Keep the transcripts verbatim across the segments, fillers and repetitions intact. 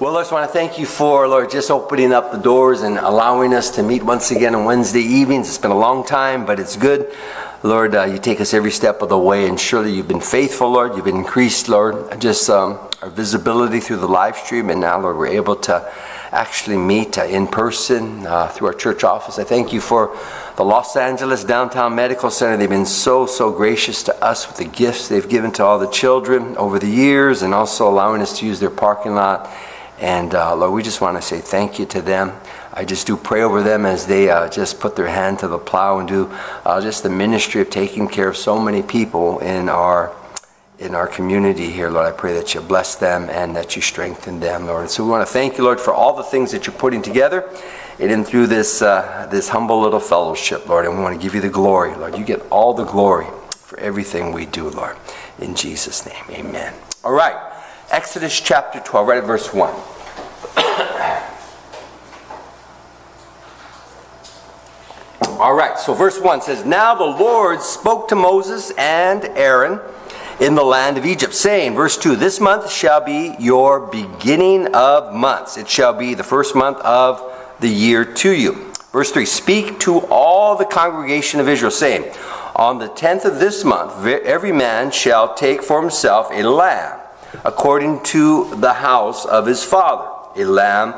Well, Lord, I want to thank you for, Lord, just opening up the doors and allowing us to meet once again on Wednesday evenings. It's been a long time, but it's good. Lord, uh, you take us every step of the way, and surely you've been faithful, Lord. You've increased, Lord, just um, our visibility through the live stream, and now, Lord, we're able to actually meet uh, in person uh, through our church office. I thank you for the Los Angeles Downtown Medical Center. They've been so, so gracious to us with the gifts they've given to all the children over the years, and also allowing us to use their parking lot. And uh, Lord, we just want to say thank you to them. I just do pray over them as they uh, just put their hand to the plow and do uh, just the ministry of taking care of so many people in our in our community here, Lord. I pray that you bless them and that you strengthen them, Lord. And so we want to thank you, Lord, for all the things that you're putting together and in through this uh, this humble little fellowship, Lord. And we want to give you the glory, Lord. You get all the glory for everything we do, Lord. In Jesus' name, amen. All right, Exodus chapter twelve, right at verse one. All right, so verse one says, Now the Lord spoke to Moses and Aaron in the land of Egypt, saying, verse two, This month shall be your beginning of months. It shall be the first month of the year to you. Verse three, Speak to all the congregation of Israel, saying, On the tenth of this month every man shall take for himself a lamb, according to the house of his father, a lamb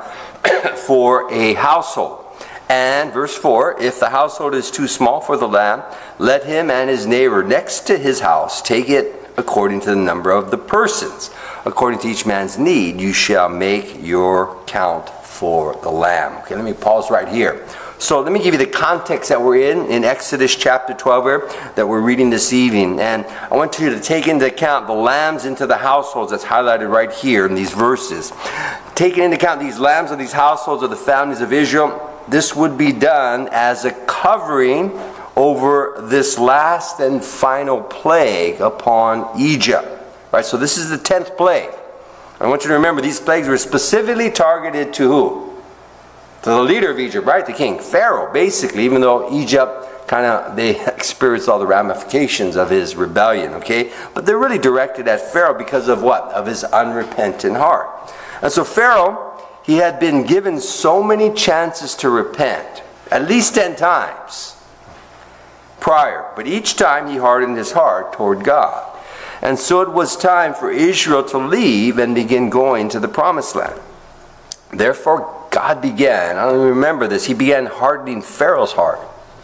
for a household. And verse four, if the household is too small for the lamb, let him and his neighbor next to his house take it according to the number of the persons. According to each man's need, you shall make your count for the lamb. Okay, let me pause right here. So let me give you the context that we're in, in Exodus chapter twelve here, that we're reading this evening. And I want you to take into account the lambs into the households that's highlighted right here in these verses. Taking into account these lambs of these households of the families of Israel, this would be done as a covering over this last and final plague upon Egypt. Right? So this is the tenth plague. I want you to remember these plagues were specifically targeted to who? To the leader of Egypt, right? The king, Pharaoh, basically, even though Egypt kind of, they experienced all the ramifications of his rebellion, okay? But they're really directed at Pharaoh because of what? Of his unrepentant heart. And so Pharaoh, he had been given so many chances to repent, at least ten times prior. But each time he hardened his heart toward God. And so it was time for Israel to leave and begin going to the promised land. Therefore, God began, I don't even remember this, he began hardening Pharaoh's heart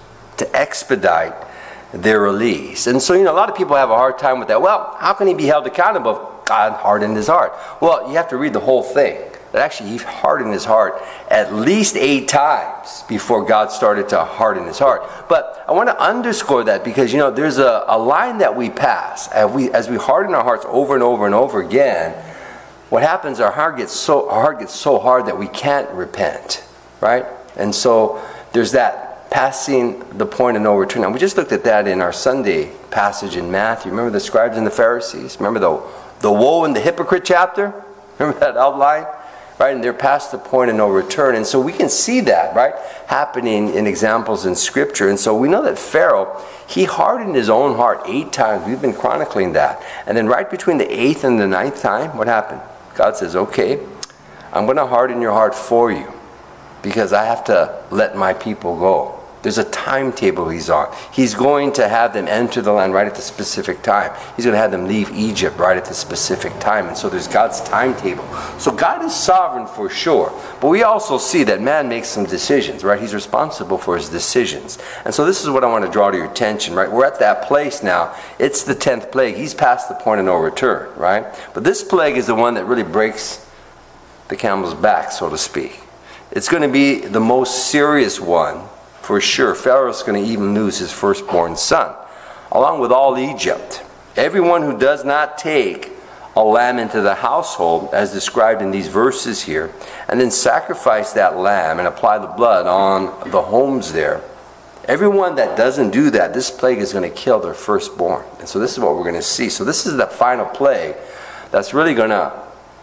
to expedite their release. And so, you know, a lot of people have a hard time with that. Well, how can he be held accountable if God hardened his heart? Well, you have to read the whole thing. That actually he hardened his heart at least eight times before God started to harden his heart. But I want to underscore that because, you know, there's a, a line that we pass. As we, as we harden our hearts over and over and over again, what happens, our heart gets so, our heart gets so hard that we can't repent, right? And so there's that passing the point of no return. Now, we just looked at that in our Sunday passage in Matthew. Remember the scribes and the Pharisees? Remember the, the woe and the hypocrite chapter? Remember that outline? Right, and they're past the point of no return. And so we can see that, right, happening in examples in Scripture. And so we know that Pharaoh, he hardened his own heart eight times. We've been chronicling that. And then right between the eighth and the ninth time, what happened? God says, okay, I'm going to harden your heart for you because I have to let my people go. There's a timetable he's on. He's going to have them enter the land right at the specific time. He's going to have them leave Egypt right at the specific time. And so there's God's timetable. So God is sovereign for sure. But we also see that man makes some decisions, right? He's responsible for his decisions. And so this is what I want to draw to your attention, right? We're at that place now. It's the tenth plague. He's past the point of no return, right? But this plague is the one that really breaks the camel's back, so to speak. It's going to be the most serious one. For sure, Pharaoh's going to even lose his firstborn son, along with all Egypt. Everyone who does not take a lamb into the household, as described in these verses here, and then sacrifice that lamb and apply the blood on the homes there, everyone that doesn't do that, this plague is going to kill their firstborn. And so this is what we're going to see. So this is the final plague that's really going to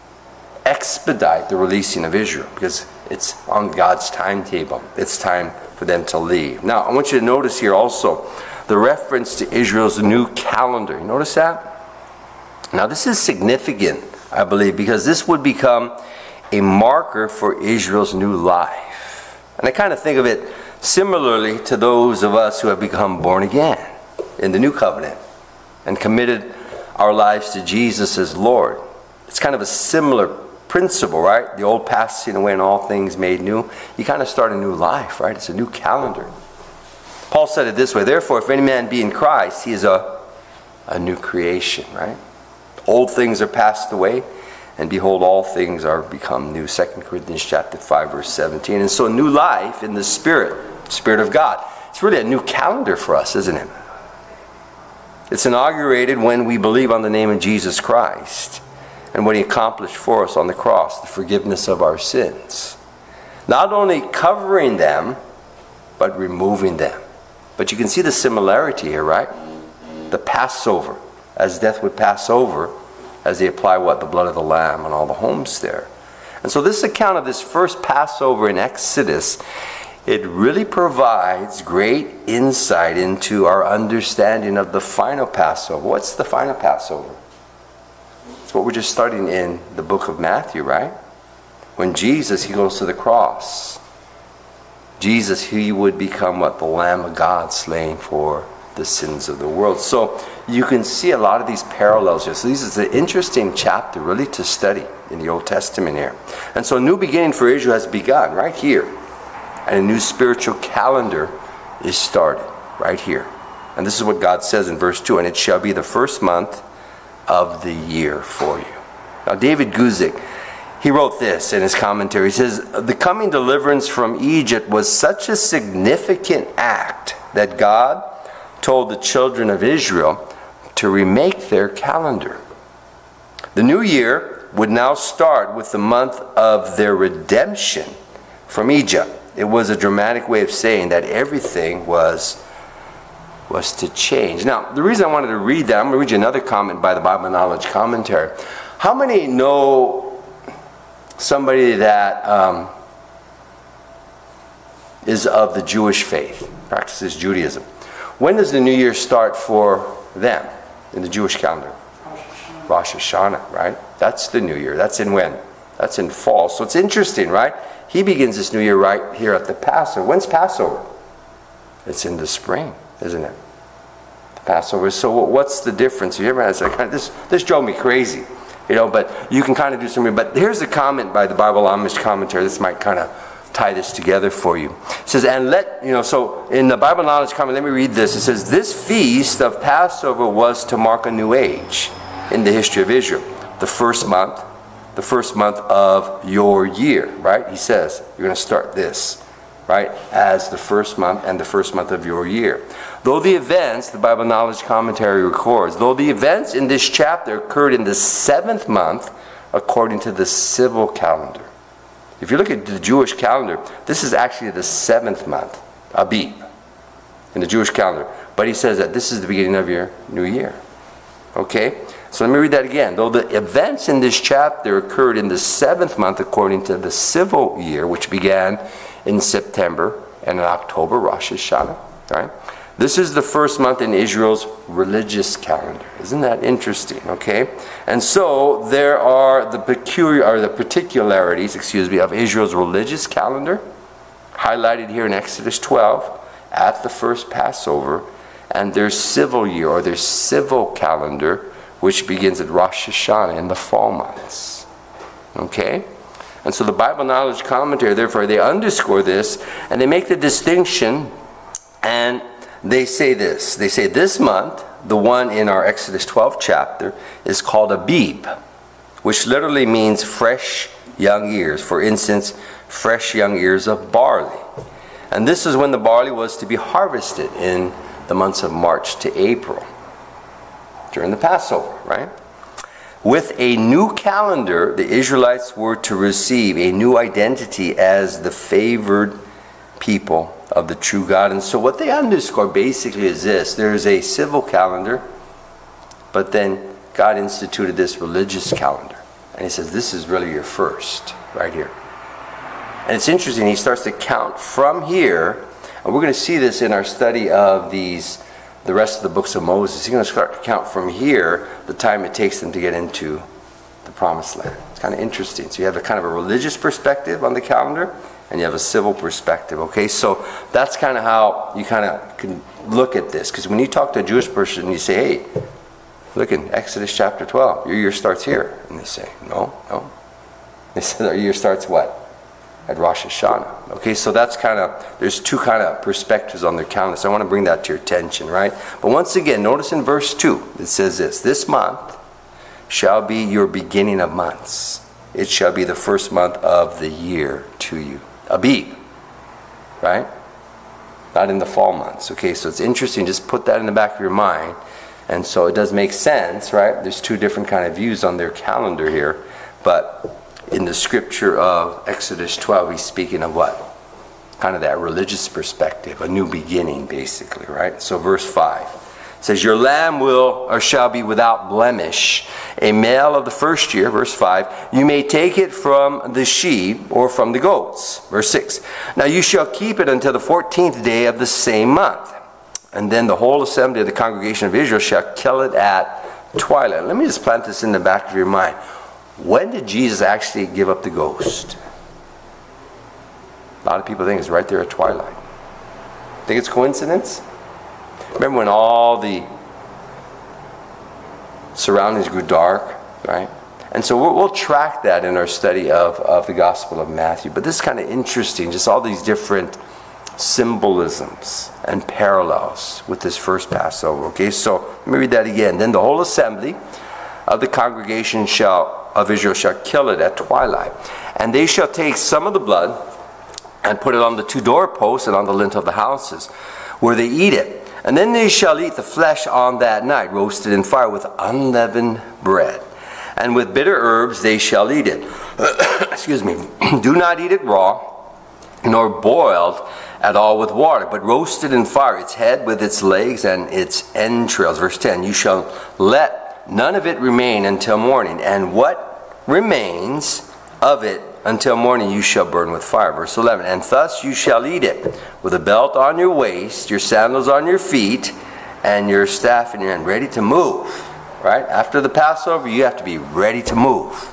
expedite the releasing of Israel, because it's on God's timetable. It's time for them to leave. Now, I want you to notice here also the reference to Israel's new calendar. You notice that? Now, this is significant, I believe, because this would become a marker for Israel's new life. And I kind of think of it similarly to those of us who have become born again in the new covenant and committed our lives to Jesus as Lord. It's kind of a similar principle, right? The old passing away and all things made new. You kind of start a new life, right? It's a new calendar. Paul said it this way, therefore, if any man be in Christ, he is a, a new creation, right? Old things are passed away, and behold, all things are become new. Second Corinthians chapter five, verse seventeen. And so new life in the Spirit, Spirit of God. It's really a new calendar for us, isn't it? It's inaugurated when we believe on the name of Jesus Christ and what he accomplished for us on the cross, the forgiveness of our sins. Not only covering them, but removing them. But you can see the similarity here, right? The Passover, as death would pass over, as they apply what? The blood of the Lamb on all the homes there. And so this account of this first Passover in Exodus, it really provides great insight into our understanding of the final Passover. What's the final Passover? It's what we're just studying in the book of Matthew, right? When Jesus, he goes to the cross. Jesus, he would become what? The Lamb of God slain for the sins of the world. So you can see a lot of these parallels here. So this is an interesting chapter really to study in the Old Testament here. And so a new beginning for Israel has begun right here. And a new spiritual calendar is started right here. And this is what God says in verse two, and it shall be the first month of the year for you. Now David Guzik, he wrote this in his commentary. He says, the coming deliverance from Egypt was such a significant act that God told the children of Israel to remake their calendar. The new year would now start with the month of their redemption from Egypt. It was a dramatic way of saying that everything was, was to change. Now, the reason I wanted to read that, I'm going to read you another comment by the Bible Knowledge Commentary. How many know somebody that um, is of the Jewish faith, practices Judaism? When does the new year start for them in the Jewish calendar? Rosh Hashanah, right? That's the new year. That's in when? That's in fall. So it's interesting, right? He begins this new year right here at the Passover. When's Passover? It's in the spring, isn't it? The Passover. So what's the difference? You ever had like, this? This drove me crazy, you know. But you can kind of do something. But here's a comment by the Bible Amish commentary. This might kind of tie this together for you. It says, and let, you know, so in the Bible Knowledge Comment, let me read this. It says, this feast of Passover was to mark a new age in the history of Israel. The first month, the first month of your year, right? He says, you're going to start this, right, as the first month and the first month of your year. Though the events, the Bible Knowledge Commentary records, though the events in this chapter occurred in the seventh month according to the civil calendar. If you look at the Jewish calendar, this is actually the seventh month, Abib, in the Jewish calendar. But he says that this is the beginning of your new year. Okay? So let me read that again. Though the events in this chapter occurred in the seventh month according to the civil year, which began in September and in October, Rosh Hashanah, right? This is the first month in Israel's religious calendar. Isn't that interesting? Okay, and so there are the peculiar, or the particularities, excuse me, of Israel's religious calendar, highlighted here in Exodus twelve at the first Passover, and their civil year or their civil calendar, which begins at Rosh Hashanah in the fall months. Okay, and so the Bible Knowledge Commentary, therefore, they underscore this and they make the distinction and they say this. They say this month, the one in our Exodus twelve chapter, is called Abib, which literally means fresh young ears. For instance, fresh young ears of barley. And this is when the barley was to be harvested in the months of March to April, during the Passover, right? With a new calendar, the Israelites were to receive a new identity as the favored people of the true God. And so what they underscore basically is this. There is a civil calendar, but then God instituted this religious calendar. And he says, this is really your first, right here. And it's interesting, he starts to count from here, and we're going to see this in our study of these, the rest of the books of Moses. He's going to start to count from here the time it takes them to get into the promised land. It's kind of interesting. So you have a kind of a religious perspective on the calendar, and you have a civil perspective, okay? So that's kind of how you kind of can look at this. Because when you talk to a Jewish person, you say, hey, look in Exodus chapter twelve, your year starts here. And they say, no, no. They said our year starts what? At Rosh Hashanah. Okay, so that's kind of, there's two kind of perspectives on their calendar. So I want to bring that to your attention, right? But once again, notice in verse two, it says this, this month shall be your beginning of months. It shall be the first month of the year to you. Abib, right? Not in the fall months. Okay, so it's interesting. Just put that in the back of your mind. And so it does make sense, right? There's two different kind of views on their calendar here. But in the scripture of Exodus twelve, he's speaking of what? Kind of that religious perspective, a new beginning, basically, right? So verse five says, your lamb will or shall be without blemish, a male of the first year, verse five. You may take it from the sheep or from the goats. Verse six. Now you shall keep it until the fourteenth day of the same month. And then the whole assembly of the congregation of Israel shall kill it at twilight. Let me just plant this in the back of your mind. When did Jesus actually give up the ghost? A lot of people think it's right there at twilight. Think it's coincidence? Remember when all the surroundings grew dark, right? And so we'll, we'll track that in our study of, of the Gospel of Matthew. But this is kind of interesting, just all these different symbolisms and parallels with this first Passover. Okay, so let me read that again. Then the whole assembly of the congregation shall of Israel shall kill it at twilight. And they shall take some of the blood and put it on the two doorposts and on the lintel of the houses, where they eat it. And then they shall eat the flesh on that night, roasted in fire with unleavened bread. And with bitter herbs they shall eat it. Excuse me. Do not eat it raw, nor boiled at all with water, but roasted in fire, its head with its legs and its entrails. Verse ten, you shall let none of it remain until morning, and what remains of it until morning you shall burn with fire. Verse eleven, and thus you shall eat it, with a belt on your waist, your sandals on your feet, and your staff in your hand, ready to move. Right? After the Passover, you have to be ready to move.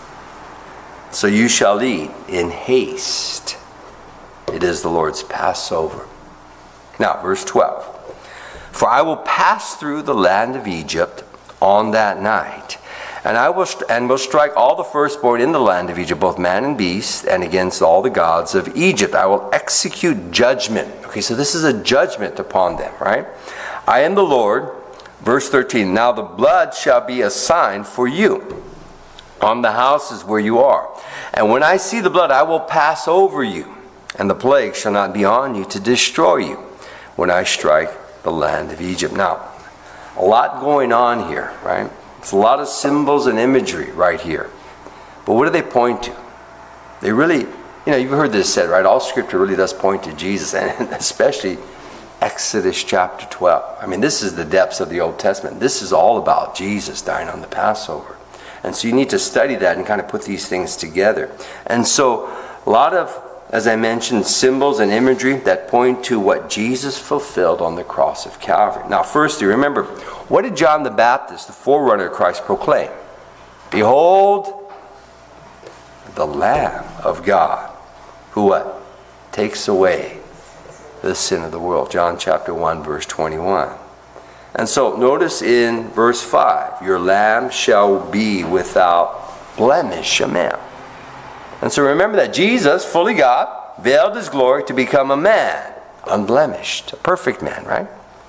So you shall eat in haste. It is the Lord's Passover. Now, verse twelve, for I will pass through the land of Egypt on that night, and I will st- and will strike all the firstborn in the land of Egypt, both man and beast, and against all the gods of Egypt I will execute judgment. Okay, so this is a judgment upon them, right? I am the Lord. Verse thirteen, now the blood shall be a sign for you on the houses where you are. And when I see the blood, I will pass over you, and the plague shall not be on you to destroy you when I strike the land of Egypt. Now, a lot going on here, right? It's a lot of symbols and imagery right here. But what do they point to? They really, you know, you've heard this said, right? All scripture really does point to Jesus, and especially Exodus chapter twelve. I mean, this is the depths of the Old Testament. This is all about Jesus dying on the Passover. And so you need to study that and kind of put these things together. And so a lot of, as I mentioned, symbols and imagery that point to what Jesus fulfilled on the cross of Calvary. Now, firstly, remember, what did John the Baptist, the forerunner of Christ, proclaim? Behold, the Lamb of God, who what? Takes away the sin of the world. John chapter one, verse twenty-one. And so, notice in verse five, your lamb shall be without blemish, a man. And so remember that Jesus, fully God, veiled his glory to become a man, unblemished, a perfect man, right?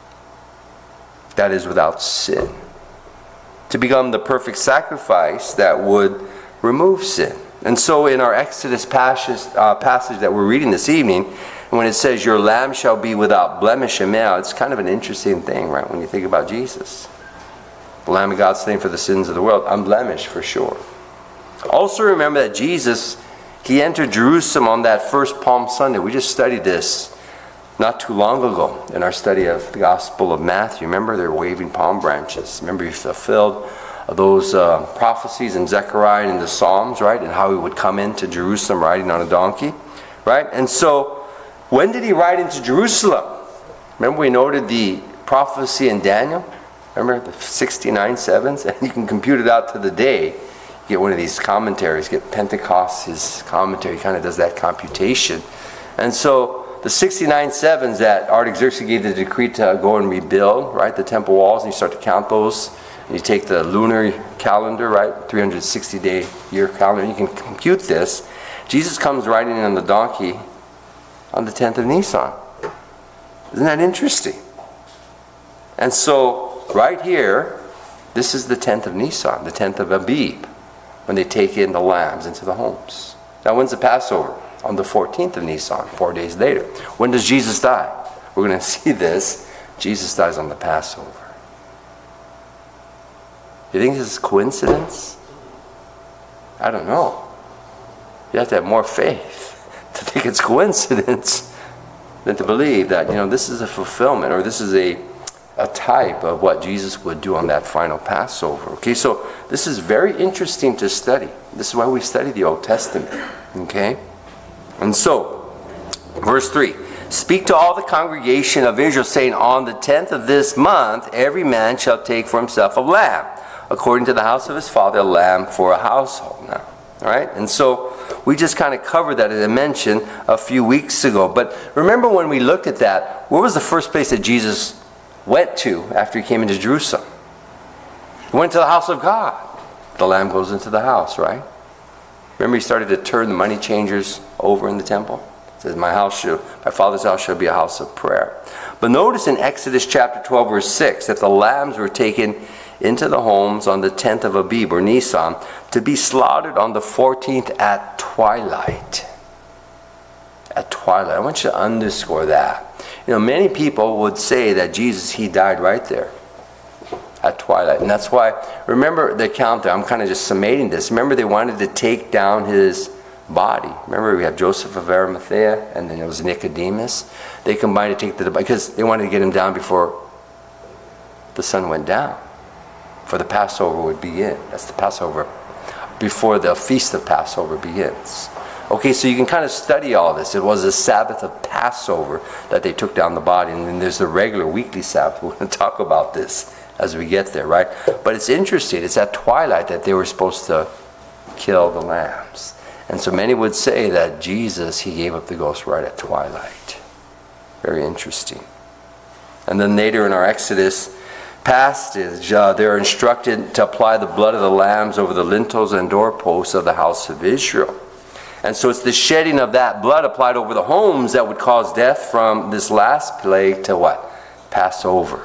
That is without sin. To become the perfect sacrifice that would remove sin. And so in our Exodus passage, uh, passage that we're reading this evening, when it says your lamb shall be without blemish and male, it's kind of an interesting thing, right, when you think about Jesus. The Lamb of God slain for the sins of the world, unblemished for sure. Also remember that Jesus, he entered Jerusalem on that first Palm Sunday. We just studied this not too long ago in our study of the Gospel of Matthew. Remember, they're waving palm branches. Remember, he fulfilled those uh, prophecies in Zechariah and in the Psalms, right? And how he would come into Jerusalem riding on a donkey, right? And so, when did he ride into Jerusalem? Remember, we noted the prophecy in Daniel? Remember the sixty-nine sevens? And you can compute it out to the day. get one of these commentaries, get Pentecost, his commentary, kind of does that computation. And so the sixty-nine sevens that Artaxerxes gave the decree to go and rebuild, right, the temple walls, and you start to count those, and you take the lunar calendar, right, three hundred sixty day year calendar, and you can compute this. Jesus comes riding on the donkey on the tenth of Nisan. Isn't that interesting? And so, right here, this is the tenth of Nisan, the tenth of Abib, when they take in the lambs into the homes. Now, when's the Passover? On the fourteenth of Nisan, four days later. When does Jesus die? We're going to see this. Jesus dies on the Passover. You think this is coincidence? I don't know. You have to have more faith to think it's coincidence than to believe that, you know, this is a fulfillment, or this is a, a type of what Jesus would do on that final Passover. Okay, so this is very interesting to study. This is why we study the Old Testament. Okay? And so, verse three, speak to all the congregation of Israel, saying, on the tenth of this month, every man shall take for himself a lamb, according to the house of his father, a lamb for a household. Now, all right? And so, we just kind of covered that, as I mentioned, a few weeks ago. But remember when we looked at that, where was the first place that Jesus went to after he came into Jerusalem? He went to the house of God. The lamb goes into the house, right? Remember, he started to turn the money changers over in the temple. It says, my house shall, my father's house shall be a house of prayer. But notice in Exodus chapter twelve, verse six, that the lambs were taken into the homes on the tenth of Abib, or Nisan, to be slaughtered on the fourteenth at twilight. At twilight. I want you to underscore that. You know, many people would say that Jesus, he died right there. At twilight. And that's why, remember the account there, I'm kind of just summating this. Remember, they wanted to take down his body. Remember, we have Joseph of Arimathea, and then it was Nicodemus. They combined to take the, because they wanted to get him down before the sun went down, for the Passover would begin. That's the Passover, before the feast of Passover begins. Okay, so you can kind of study all this. It was a Sabbath of Passover that they took down the body, and then there's the regular weekly Sabbath. We're going to talk about this as we get there, right? But it's interesting. It's at twilight that they were supposed to kill the lambs. And so many would say that Jesus, he gave up the ghost right at twilight. Very interesting. And then later in our Exodus passage, uh, they're instructed to apply the blood of the lambs over the lintels and doorposts of the house of Israel. And so it's the shedding of that blood applied over the homes that would cause death from this last plague to what? Passover.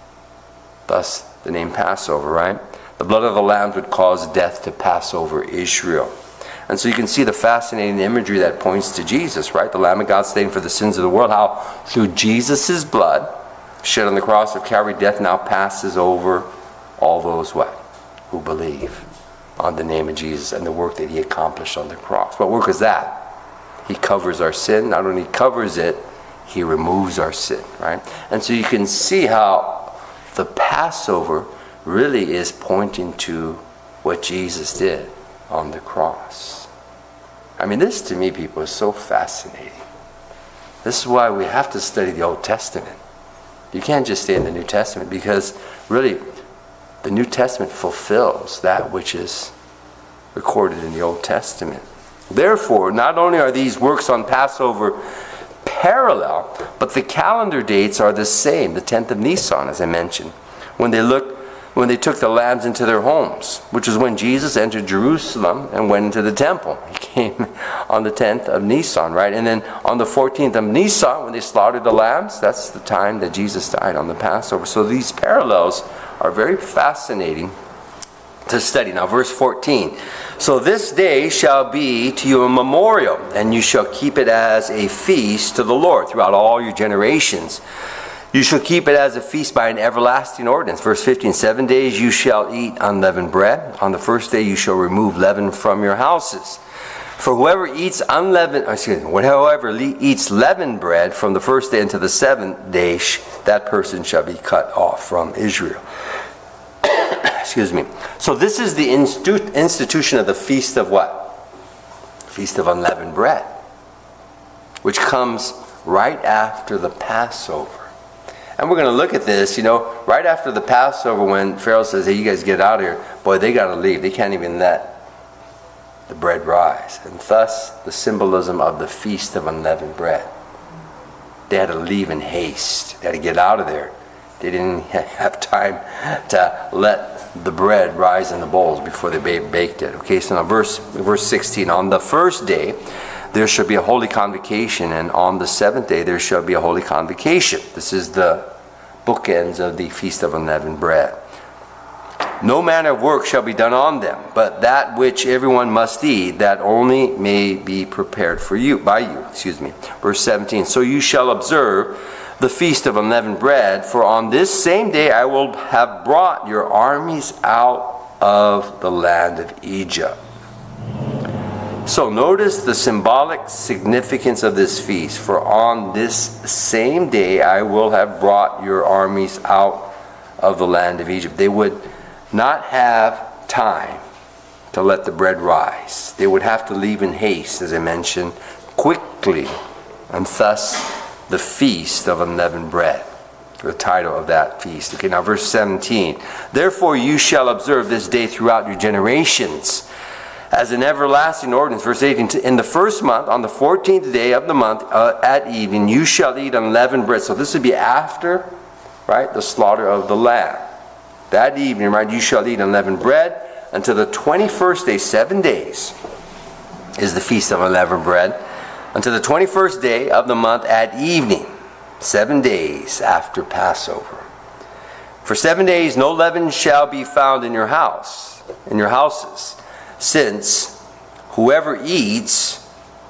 Thus, the name Passover, right? The blood of the lambs would cause death to pass over Israel. And so you can see the fascinating imagery that points to Jesus, right? The Lamb of God slain for the sins of the world. How through Jesus' blood shed on the cross of Calvary, death now passes over all those what? Who believe on the name of Jesus and the work that he accomplished on the cross. What work is that? He covers our sin. Not only covers it, he removes our sin, right? And so you can see how the Passover really is pointing to what Jesus did on the cross. I mean, this to me, people, is so fascinating. This is why we have to study the Old Testament. You can't just stay in the New Testament, because really the New Testament fulfills that which is recorded in the Old Testament. Therefore, not only are these works on Passover parallel, but the calendar dates are the same, the tenth of Nisan, as I mentioned, when they look, when they took the lambs into their homes, which was when Jesus entered Jerusalem and went into the temple. He came on the tenth of Nisan, right? And then on the fourteenth of Nisan, when they slaughtered the lambs, that's the time that Jesus died on the Passover. So these parallels are very fascinating to study. Now, verse fourteen. So this day shall be to you a memorial, and you shall keep it as a feast to the Lord throughout all your generations. You shall keep it as a feast by an everlasting ordinance. Verse fifteen. Seven days you shall eat unleavened bread. On the first day you shall remove leaven from your houses. For whoever eats unleavened, excuse me, whoever eats leavened bread from the first day until the seventh day, that person shall be cut off from Israel. Excuse me. So this is the institu- institution of the Feast of what? Feast of Unleavened Bread, which comes right after the Passover. And we're going to look at this, you know, right after the Passover, when Pharaoh says, hey, you guys get out of here. Boy, they got to leave. They can't even let the bread rise. And thus the symbolism of the Feast of Unleavened Bread. They had to leave in haste. They had to get out of there. They didn't have time to let the bread rise in the bowls before they baked it. Okay, so now verse, verse sixteen. On the first day there shall be a holy convocation, and on the seventh day there shall be a holy convocation. This is the bookends of the Feast of Unleavened Bread. No manner of work shall be done on them, but that which everyone must eat, that only may be prepared for you, by you. Excuse me. Verse seventeen. So you shall observe the Feast of Unleavened Bread, for on this same day I will have brought your armies out of the land of Egypt. So notice the symbolic significance of this feast. For on this same day I will have brought your armies out of the land of Egypt. They would not have time to let the bread rise. They would have to leave in haste, as I mentioned, quickly. And thus the Feast of Unleavened Bread, the title of that feast. Okay, now verse seventeen. Therefore you shall observe this day throughout your generations, as an everlasting ordinance. Verse eighteen. In the first month, on the fourteenth day of the month, uh, at evening, you shall eat unleavened bread. So this would be after, right, the slaughter of the lamb. That evening, right, you shall eat unleavened bread until the twenty-first day. Seven days is the Feast of Unleavened Bread. Until the twenty-first day of the month at evening. Seven days after Passover. For seven days no leaven shall be found in your house, in your houses, since whoever eats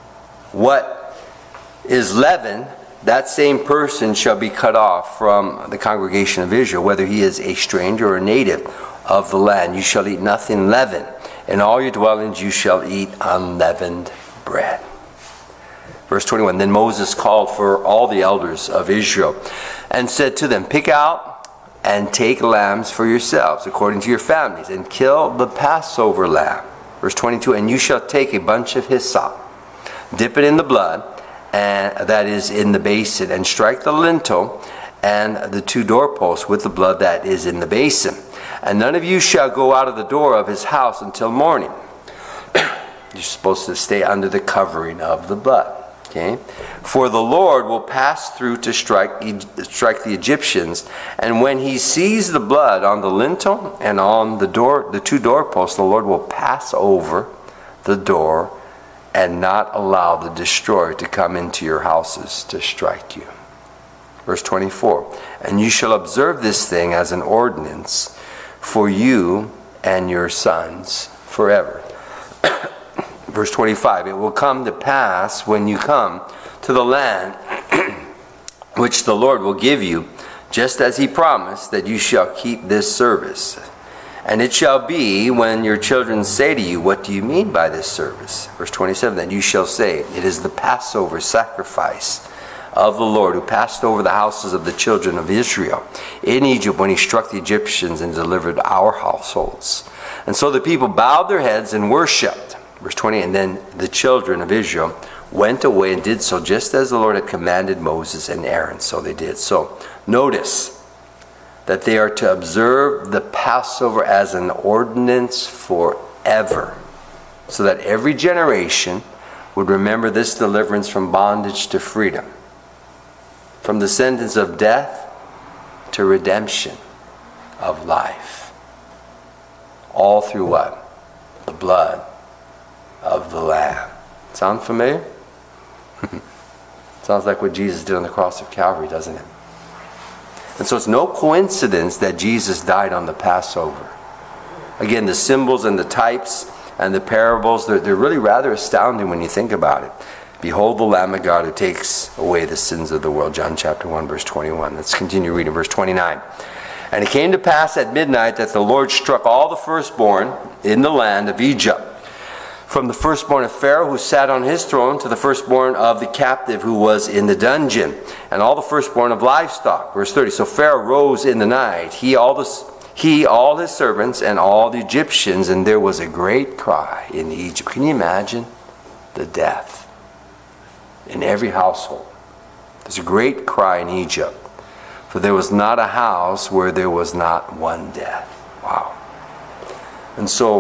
what is leavened, that same person shall be cut off from the congregation of Israel, whether he is a stranger or a native of the land. You shall eat nothing leavened. In all your dwellings you shall eat unleavened bread. Verse twenty-one. Then Moses called for all the elders of Israel and said to them, pick out and take lambs for yourselves according to your families, and kill the Passover lamb. Verse twenty-two. And you shall take a bunch of hyssop, dip it in the blood, and that is in the basin, and strike the lintel and the two doorposts with the blood that is in the basin. And none of you shall go out of the door of his house until morning. You're supposed to stay under the covering of the blood. Okay? For the Lord will pass through to strike, strike the Egyptians, and when he sees the blood on the lintel and on the door, the two doorposts, the Lord will pass over the door and not allow the destroyer to come into your houses to strike you. Verse twenty-four. And you shall observe this thing as an ordinance for you and your sons forever. Verse twenty-five. It will come to pass when you come to the land which the Lord will give you, just as he promised, that you shall keep this service. And it shall be when your children say to you, what do you mean by this service? Verse twenty-seven. That you shall say, it is the Passover sacrifice of the Lord, who passed over the houses of the children of Israel in Egypt when he struck the Egyptians and delivered our households. And so the people bowed their heads and worshipped. Verse twenty. And then the children of Israel went away and did so just as the Lord had commanded Moses and Aaron. So they did. So notice that they are to observe the Passover as an ordinance forever, so that every generation would remember this deliverance from bondage to freedom, from the sentence of death to redemption of life. All through what? The blood of the Lamb. Sound familiar? Sounds like what Jesus did on the cross of Calvary, doesn't it? And so it's no coincidence that Jesus died on the Passover. Again, the symbols and the types and the parables, they're, they're really rather astounding when you think about it. Behold the Lamb of God who takes away the sins of the world. John chapter one, verse twenty-one. Let's continue reading verse twenty-nine. And it came to pass at midnight that the Lord struck all the firstborn in the land of Egypt, from the firstborn of Pharaoh who sat on his throne to the firstborn of the captive who was in the dungeon, and all the firstborn of livestock. Verse thirty. So Pharaoh rose in the night, he, all, the, he, all his servants, and all the Egyptians, and there was a great cry in Egypt. Can you imagine the death in every household? There's a great cry in Egypt, for there was not a house where there was not one death. Wow. And so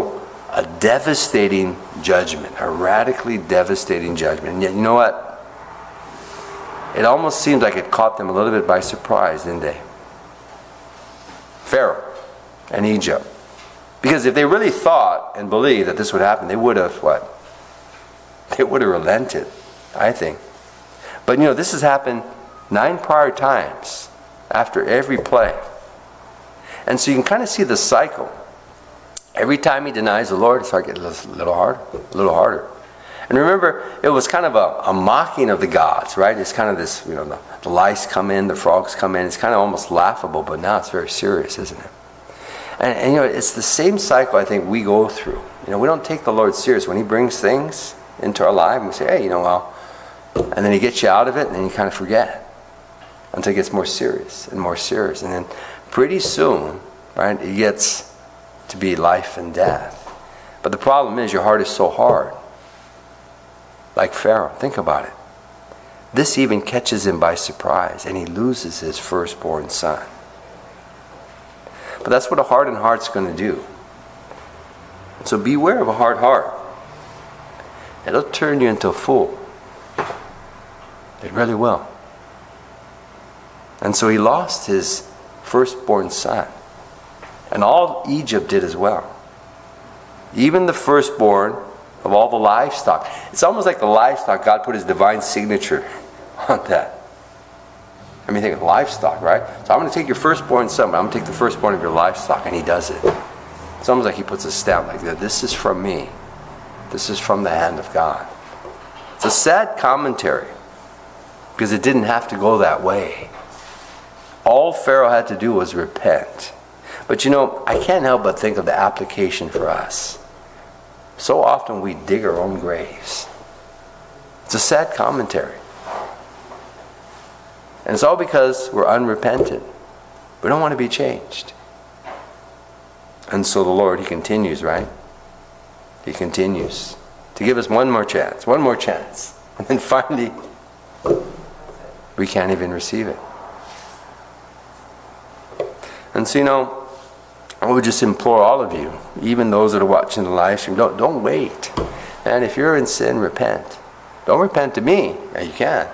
a devastating judgment, a radically devastating judgment. And yet, you know what? It almost seems like it caught them a little bit by surprise, didn't they? Pharaoh and Egypt. Because if they really thought and believed that this would happen, they would have what? They would have relented, I think. But you know, this has happened nine prior times after every plague. And so you can kind of see the cycle. Every time he denies the Lord, it starts getting a little harder, a little harder. And remember, it was kind of a, a mocking of the gods, right? It's kind of this, you know, the, the lice come in, the frogs come in. It's kind of almost laughable, but now it's very serious, isn't it? And, and you know, it's the same cycle I think we go through. You know, we don't take the Lord serious. When he brings things into our life, we say, hey, you know, well, and then he gets you out of it, and then you kind of forget until it gets more serious and more serious. And then pretty soon, right, it gets to be life and death. But the problem is your heart is so hard. Like Pharaoh, think about it. This even catches him by surprise, and he loses his firstborn son. But that's what a hardened heart's going to do. So beware of a hard heart. It'll turn you into a fool. It really will. And so he lost his firstborn son. And all Egypt did as well. Even the firstborn of all the livestock. It's almost like the livestock, God put his divine signature on that. I mean, think of livestock, right? So I'm going to take your firstborn son, but I'm going to take the firstborn of your livestock, and he does it. It's almost like he puts a stamp like that. This is from me. This is from the hand of God. It's a sad commentary, because it didn't have to go that way. All Pharaoh had to do was repent. But you know, I can't help but think of the application for us. So often we dig our own graves. It's a sad commentary. And it's all because we're unrepentant. We don't want to be changed. And so the Lord, he continues, right? He continues to give us one more chance, one more chance. And then finally, we can't even receive it. And so, you know, I would just implore all of you, even those that are watching the live stream, don't, don't wait. And if you're in sin, repent. Don't repent to me. Yeah, you can.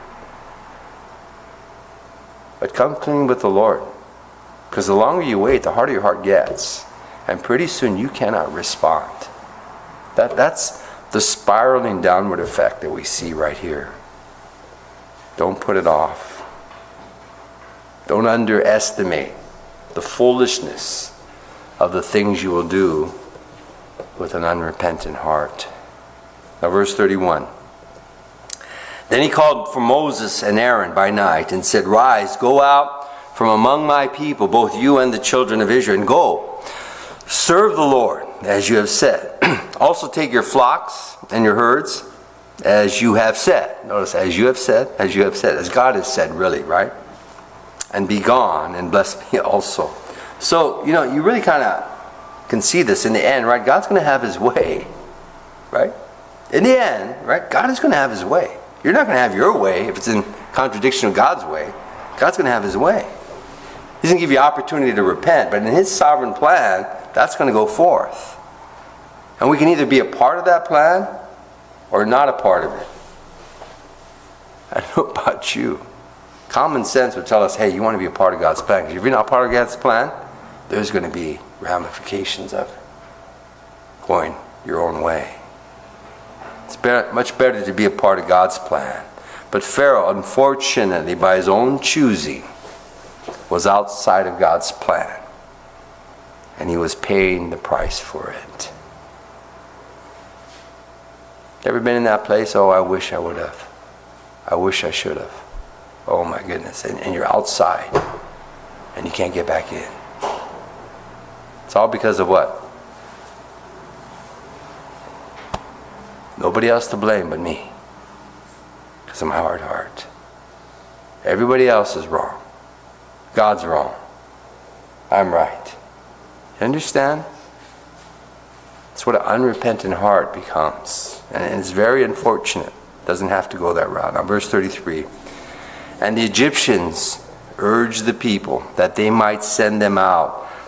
But come clean with the Lord. Because the longer you wait, the harder your heart gets. And pretty soon you cannot respond. That, that's the spiraling downward effect that we see right here. Don't put it off. Don't underestimate the foolishness of the things you will do with an unrepentant heart. Now verse thirty-one. Then he called for Moses and Aaron by night and said, Rise, go out from among my people, both you and the children of Israel, and go. Serve the Lord, as you have said. Also take your flocks and your herds, as you have said. Notice, as you have said, as you have said, as God has said, really, right? And be gone, and bless me also. So, you know, you really kind of can see this in the end, right? God's going to have his way, right? In the end, right? God is going to have his way. You're not going to have your way if it's in contradiction of God's way. God's going to have his way. He's going to give you opportunity to repent, but in his sovereign plan, that's going to go forth. And we can either be a part of that plan or not a part of it. I don't know about you. Common sense would tell us, hey, you want to be a part of God's plan. Because if you're not part of God's plan, there's going to be ramifications of it. Going your own way. It's better, much better to be a part of God's plan. But Pharaoh, unfortunately, by his own choosing, was outside of God's plan. And he was paying the price for it. Ever been in that place? Oh, I wish I would have. I wish I should have. Oh my goodness. And, and you're outside. And you can't get back in. It's all because of what? Nobody else to blame but me. Because of my hard heart. Everybody else is wrong. God's wrong. I'm right. You understand? It's what an unrepentant heart becomes. And it's very unfortunate. It doesn't have to go that route. Now verse thirty-three. And the Egyptians urged the people that they might send them out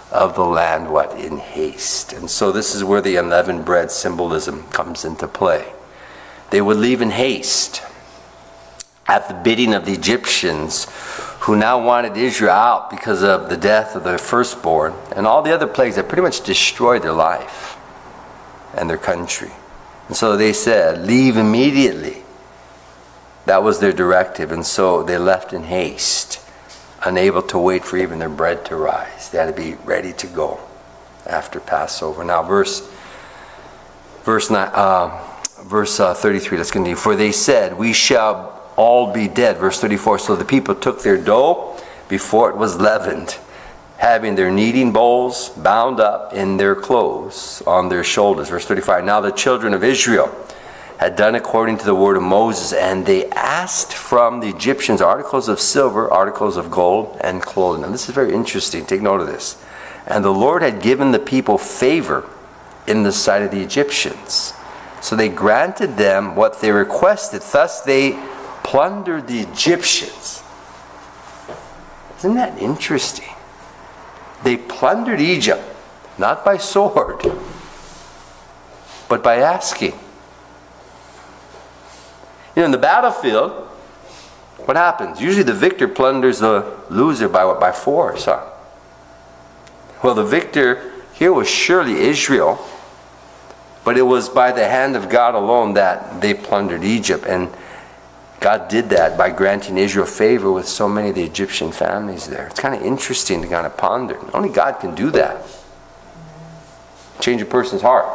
of the land, what? In haste. And so this is where the unleavened bread symbolism comes into play. They would leave in haste at the bidding of the Egyptians, who now wanted Israel out because of the death of their firstborn and all the other plagues that pretty much destroyed their life and their country. And so they said, leave immediately. That was their directive. And so they left in haste, unable to wait for even their bread to rise. They had to be ready to go after Passover. Now verse verse nine, uh, verse uh, thirty-three, let's continue. For they said, we shall all be dead. Verse thirty-four, so the people took their dough before it was leavened, having their kneading bowls bound up in their clothes on their shoulders. Verse thirty-five, now the children of Israel had done according to the word of Moses, and they asked from the Egyptians articles of silver, articles of gold, and clothing. Now this is very interesting. Take note of this. And the Lord had given the people favor in the sight of the Egyptians. So they granted them what they requested. Thus they plundered the Egyptians. Isn't that interesting? They plundered Egypt, not by sword, but by asking. You know, in the battlefield, what happens? Usually the victor plunders the loser by what? By force, huh? Well, the victor here was surely Israel, but it was by the hand of God alone that they plundered Egypt. And God did that by granting Israel favor with so many of the Egyptian families there. It's kind of interesting to kind of ponder. Only God can do that. Change a person's heart.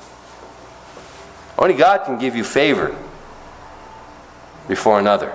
Only God can give you favor before another.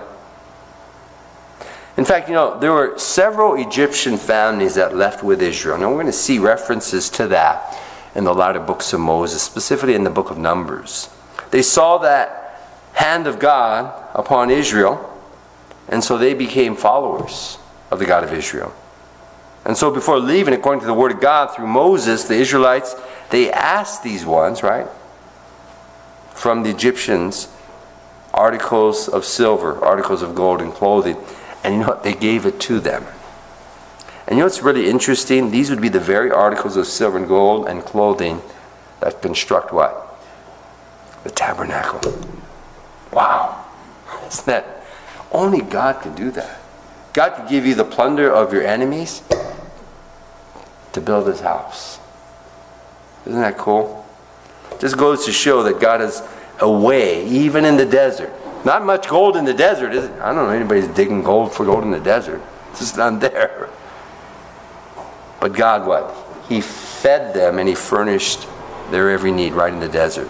In fact, you know, there were several Egyptian families that left with Israel. Now we're going to see references to that in the latter books of Moses, specifically in the book of Numbers. They saw that hand of God upon Israel, and so they became followers of the God of Israel. And so before leaving, according to the word of God through Moses, the Israelites, they asked these ones, right, from the Egyptians, articles of silver, articles of gold and clothing. And you know what? They gave it to them. And you know what's really interesting? These would be the very articles of silver and gold and clothing that construct what? The tabernacle. Wow. Isn't that? Only God can do that. God can give you the plunder of your enemies to build his house. Isn't that cool? Just goes to show that God has a way, even in the desert. Not much gold in the desert, is it? I don't know anybody's digging gold for gold in the desert. It's just not there. But God, what? He fed them and he furnished their every need right in the desert.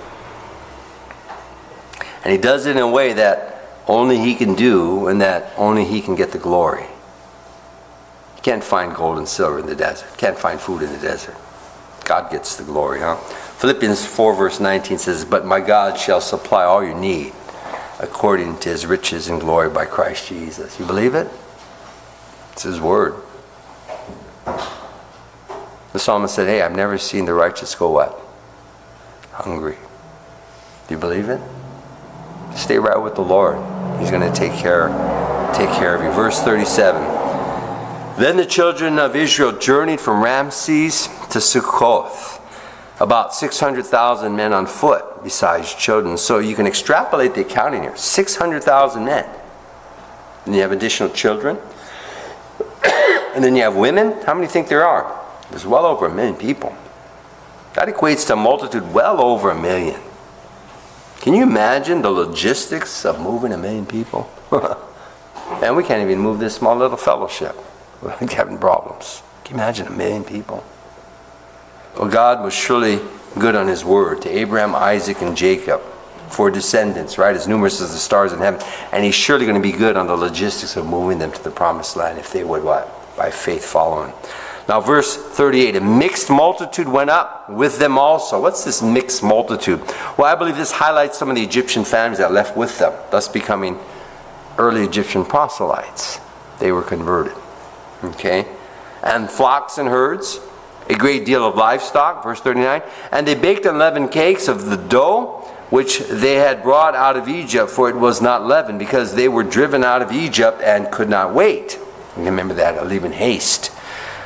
And he does it in a way that only he can do, and that only he can get the glory. You can't find gold and silver in the desert. You can't find food in the desert. God gets the glory, huh? Philippians four verse nineteen says, but my God shall supply all your need according to his riches and glory by Christ Jesus. You believe it? It's his word. The psalmist said, hey, I've never seen the righteous go what? Hungry. Do you believe it? Stay right with the Lord. He's going to take care, take care of you. Verse thirty-seven. Then the children of Israel journeyed from Ramses to Succoth, about six hundred thousand men on foot, besides children. So you can extrapolate the accounting here. six hundred thousand men. And you have additional children. And then you have women. How many think there are? There's well over a million people. That equates to a multitude well over a million. Can you imagine the logistics of moving a million people? And we can't even move this small little fellowship. We're having problems. Can you imagine a million people? Well, God was surely good on his word to Abraham, Isaac, and Jacob for descendants, right? As numerous as the stars in heaven. And he's surely going to be good on the logistics of moving them to the promised land if they would what? By faith follow him. Now verse thirty-eight, a mixed multitude went up with them also. What's this mixed multitude? Well, I believe this highlights some of the Egyptian families that left with them, thus becoming early Egyptian proselytes. They were converted. Okay? And flocks and herds, a great deal of livestock, verse thirty-nine. And they baked unleavened cakes of the dough which they had brought out of Egypt, for it was not leavened, because they were driven out of Egypt and could not wait. Remember that, leave in haste.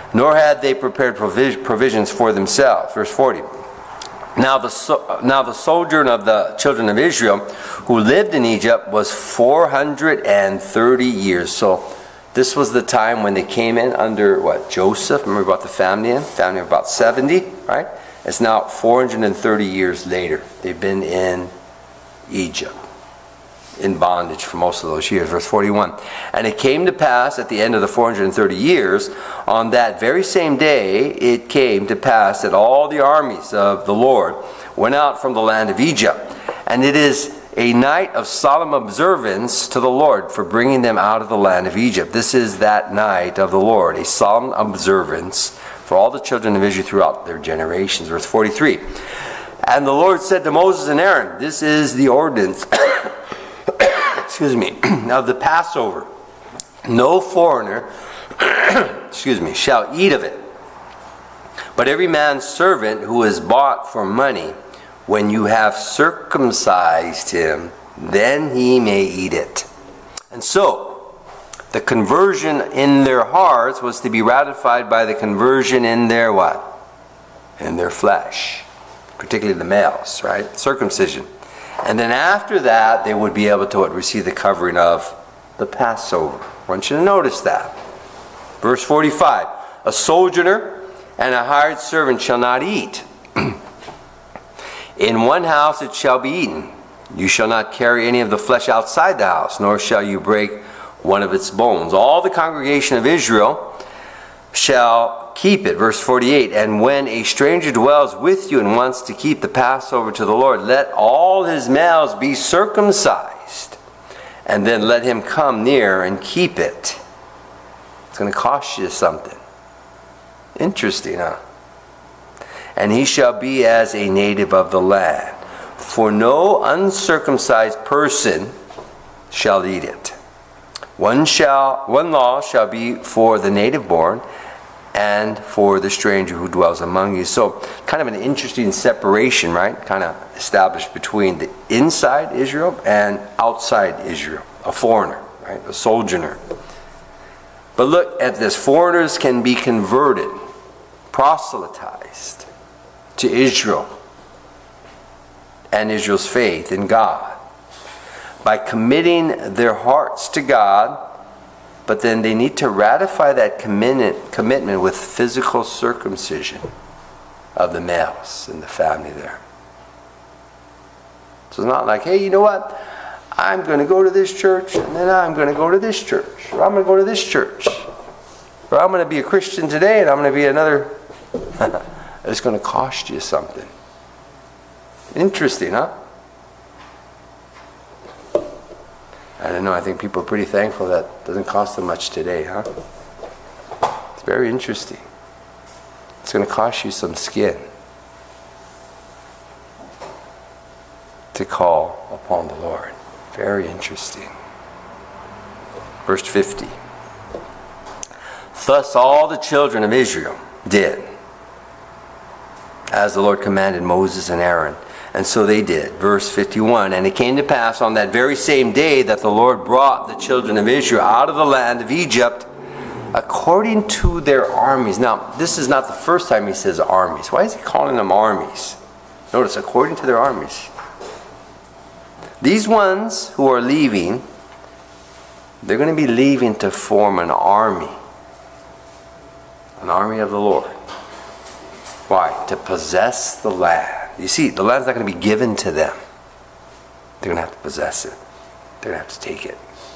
nor had they prepared provis- provisions for themselves. Verse forty. Now the, so, now the sojourn of the children of Israel who lived in Egypt was four hundred thirty years. So this was the time when they came in under, what, Joseph? Remember about the family in? Family of about seventy, right? It's now four hundred thirty years later. They've been in Egypt, in bondage for most of those years. Verse forty-one. And it came to pass at the end of the four hundred thirty years, on that very same day, it came to pass that all the armies of the Lord went out from the land of Egypt. And it is a night of solemn observance to the Lord for bringing them out of the land of Egypt. This is that night of the Lord, a solemn observance for all the children of Israel throughout their generations. Verse forty-three. And the Lord said to Moses and Aaron, this is the ordinance excuse me, of the Passover. No foreigner excuse me, shall eat of it. But every man's servant who is bought for money, when you have circumcised him, then he may eat it. And so, the conversion in their hearts was to be ratified by the conversion in their what? In their flesh. Particularly the males, right? Circumcision. And then after that, they would be able to what, receive the covering of the Passover. I want you to notice that. Verse forty-five. A sojourner and a hired servant shall not eat. In one house it shall be eaten. You shall not carry any of the flesh outside the house, nor shall you break one of its bones. All the congregation of Israel shall keep it. Verse forty-eight. And when a stranger dwells with you and wants to keep the Passover to the Lord, let all his males be circumcised, and then let him come near and keep it. It's going to cost you something. Interesting, huh? And he shall be as a native of the land. For no uncircumcised person shall eat it. One shall, one law shall be for the native born, and for the stranger who dwells among you. So, kind of an interesting separation, right? Kind of established between the inside Israel and outside Israel. A foreigner, right? A sojourner. But look at this. Foreigners can be converted, proselytized to Israel and Israel's faith in God by committing their hearts to God. But then they need to ratify that commitment, commitment with physical circumcision of the males in the family there. So it's not like, hey, you know what? I'm going to go to this church, and then I'm going to go to this church, or I'm going to go to this church, or I'm going to be a Christian today, and I'm going to be another. It's going to cost you something. Interesting, huh? I don't know, I think people are pretty thankful that it doesn't cost them much today, huh? It's very interesting. It's going to cost you some skin to call upon the Lord. Very interesting. Verse fifty. Thus all the children of Israel did, as the Lord commanded Moses and Aaron. And so they did. Verse fifty-one. And it came to pass on that very same day that the Lord brought the children of Israel out of the land of Egypt according to their armies. Now, this is not the first time he says armies. Why is he calling them armies? Notice, according to their armies. These ones who are leaving, they're going to be leaving to form an army. An army of the Lord. Why? To possess the land. You see, the land's not going to be given to them. They're going to have to possess it. They're going to have to take it.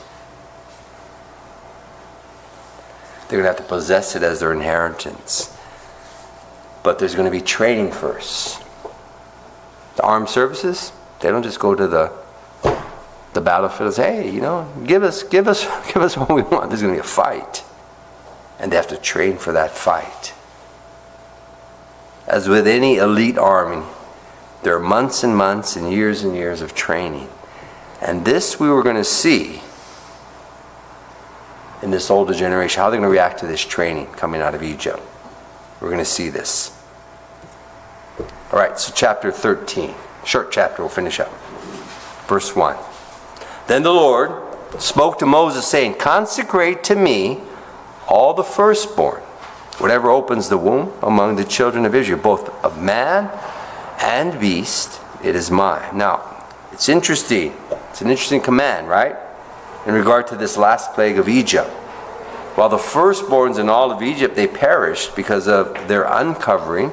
They're going to have to possess it as their inheritance. But there's going to be training first. The armed services, they don't just go to the the battlefield and say, hey, you know, give us, give us, give us what we want. There's going to be a fight. And they have to train for that fight. As with any elite army, there are months and months and years and years of training. And this we were going to see in this older generation, how they're going to react to this training coming out of Egypt. We're going to see this. All right, so chapter thirteen. Short chapter, we'll finish up. Verse one. Then the Lord spoke to Moses, saying, consecrate to me all the firstborn, whatever opens the womb among the children of Israel, both of man and beast, it is mine. Now, it's interesting. It's an interesting command, right? In regard to this last plague of Egypt. While the firstborns in all of Egypt, they perished because of their uncovering.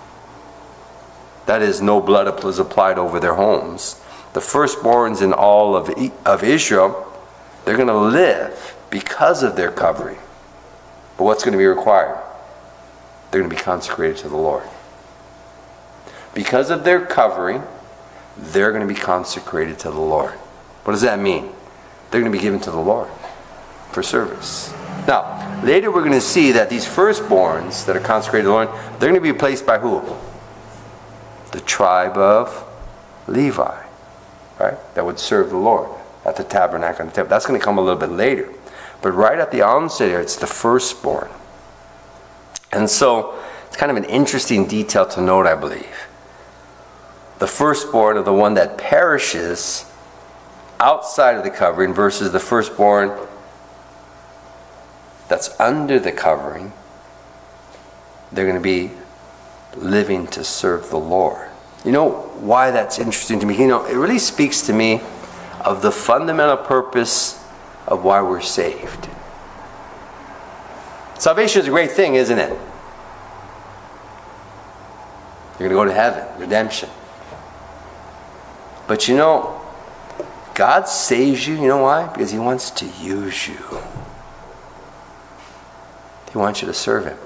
That is, no blood was applied over their homes. The firstborns in all of, of Israel, they're going to live because of their covering. But what's going to be required? They're going to be consecrated to the Lord. Because of their covering, they're going to be consecrated to the Lord. What does that mean? They're going to be given to the Lord for service. Now, later we're going to see that these firstborns that are consecrated to the Lord, they're going to be placed by who? The tribe of Levi, right? That would serve the Lord at the tabernacle and the temple. That's going to come a little bit later. But right at the onset here, it's the firstborn. And so, it's kind of an interesting detail to note, I believe. The firstborn of the one that perishes outside of the covering versus the firstborn that's under the covering, they're going to be living to serve the Lord. You know why that's interesting to me? You know, it really speaks to me of the fundamental purpose of why we're saved. Salvation is a great thing, isn't it? You're going to go to heaven, redemption. But you know, God saves you, you know why? Because He wants to use you. He wants you to serve Him.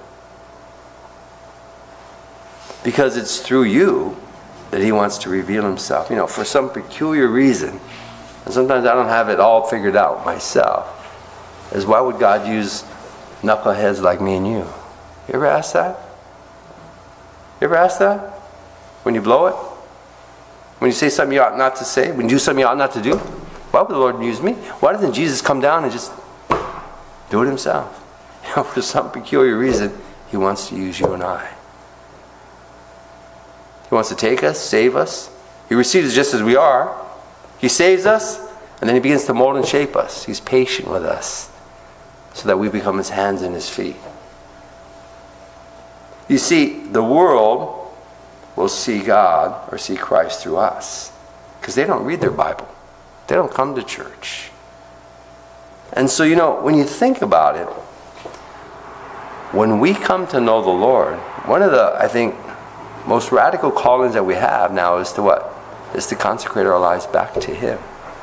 Because it's through you that He wants to reveal Himself. You know, for some peculiar reason, and sometimes I don't have it all figured out myself, is why would God use knuckleheads like me and you? You ever ask that? You ever ask that? When you blow it? When you say something you ought not to say? When you do something you ought not to do? Why would the Lord use me? Why doesn't Jesus come down and just do it Himself? You know, for some peculiar reason, He wants to use you and I. He wants to take us, save us. He receives us just as we are. He saves us, and then He begins to mold and shape us. He's patient with us so that we become His hands and His feet. You see, the world will see God or see Christ through us because they don't read their Bible. They don't come to church. And so, you know, when you think about it, when we come to know the Lord, one of the, I think, most radical callings that we have now is to what? Is to consecrate our lives back to Him.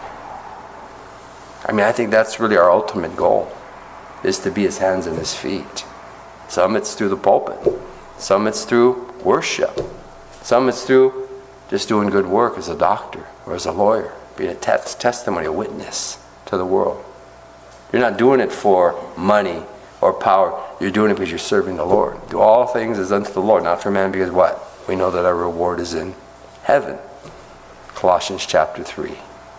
I mean, I think that's really our ultimate goal, is to be His hands and His feet. Some it's through the pulpit. Some it's through worship. Some it's through just doing good work as a doctor or as a lawyer, being a te- testimony, a witness to the world. You're not doing it for money or power. You're doing it because you're serving the Lord. Do all things as unto the Lord, not for man, because what? We know that our reward is in heaven. Colossians chapter three.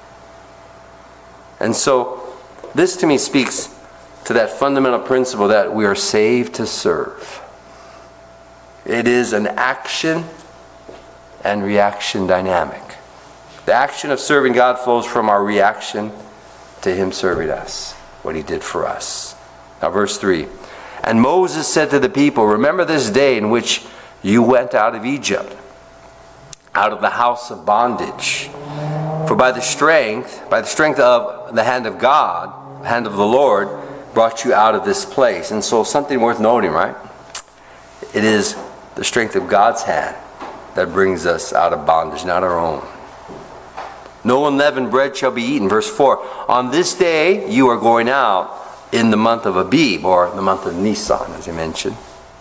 And so, this to me speaks to that fundamental principle that we are saved to serve. It is an action and reaction dynamic. The action of serving God flows from our reaction to Him serving us, what He did for us. Now verse three. And Moses said to the people, remember this day in which you went out of Egypt, out of the house of bondage. For by the strength, by the strength of the hand of God, the hand of the Lord, brought you out of this place. And so something worth noting, right? It is the strength of God's hand that brings us out of bondage, not our own. No unleavened bread shall be eaten. Verse four. On this day you are going out in the month of Abib, or the month of Nisan, as I mentioned.